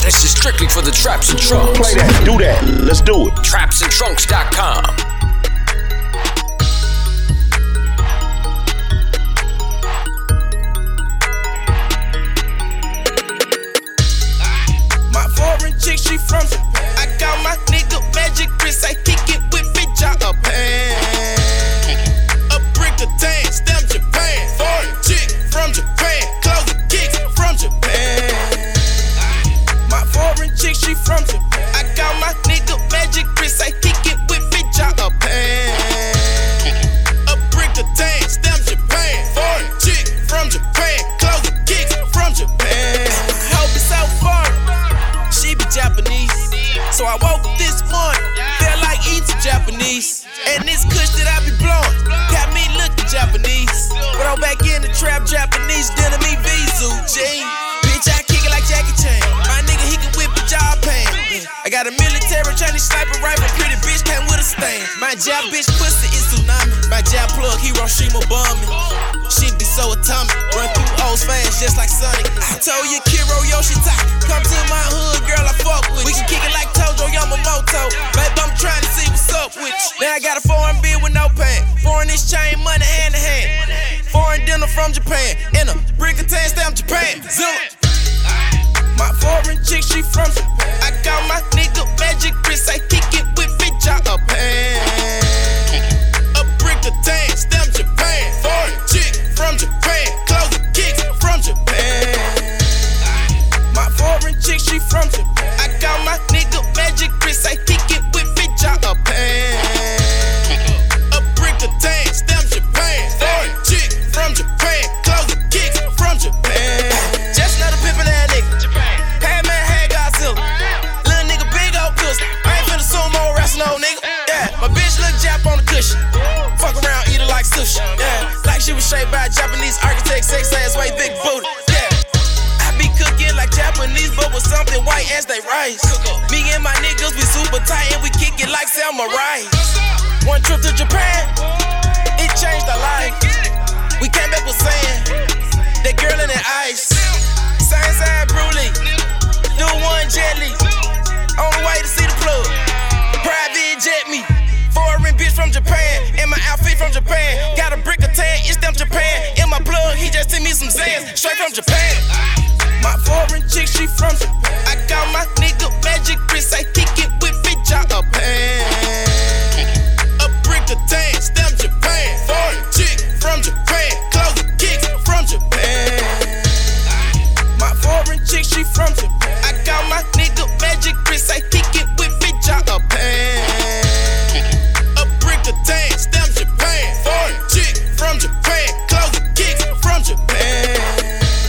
This is strictly for the Traps and Trunks. Play that, do that, let's do it. TrapsandTrunks.com. My foreign chick, she from Japan. I got my nigga Magic Chris, I kick it with bitch out of pan. A brick of tan, stamp Japan. Foreign chick from Japan, clothes and kicks from Japan. My foreign chick, she from Japan. I got my nigga Magic Chris, I kick it with bitch out of pan. A brick of tan, stamp Japan. Foreign chick from Japan, clothes and kicks from Japan. I hope it's so far. She be Japanese, so I woke up this morning, felt like eating Japanese. And this kush that I be blowing got me looking Japanese. But I'm back in the trap, Japanese dinner me Vizu, G. Bitch, I kick it like Jackie Chan. My nigga, he can whip a job pan. I got a military Chinese sniper rifle, pretty bitch came with a stain. My jab bitch pussy is tsunami. My jab plug Hiroshima bombing. She be so atomic, run through O's fast just like Sonic. I told you Kiro Yoshita, come to my hood, girl, I fuck with you. We can kick it like Tojo Yamamoto. Babe, I'm trying to see what's up with you. Now I got a foreign beer with no pain. Foreign exchange money hand to hand. Foreign dinner from Japan. In a brick of tan stamp Japan. Zilla. My foreign chick, she from Japan. I got my nigga Magic Chris, I kick it with bitch out of pan. A brick of tan stamp Japan. Foreign chick from Japan, clothes and kicks from Japan. My foreign chick, she from Japan. I got my nigga Magic Chris, I kick it with bitch out of pan. A brick of tan, stamp Japan. Foreign chick from Japan, clothes and kicks from Japan. Just another pimpin' ass nigga. Hey man, hey Godzilla. Little nigga, big old pussy. I ain't finna sumo wrestle no nigga. Yeah, my bitch look Jap on the cushion. Fuck around, eat it like sushi. Yeah, like she was shaped by a Japanese architect, sex ass way, big booty. Yeah, I be cooking like Japanese, but with something white as they rice. Me and my niggas, we super tight and we kick it like samurai. One trip to Japan, it changed our life. We came back with sand, that girl in the ice. Side Brulee, do one jelly. On the way to see the plug, private jet me. Foreign bitch from Japan, in my outfit from Japan. Got a brick of tan, it's them Japan. In my plug, he just sent me some Zans, straight from Japan. My foreign chick, she from Japan. I got my nigga Magic Chris, I kick it with bitch out of pan. A brick of tan, stamp Japan. Foreign chick from Japan, clothes and kicks from Japan. My foreign chick, she from Japan. I got my nigga Magic Chris, I kick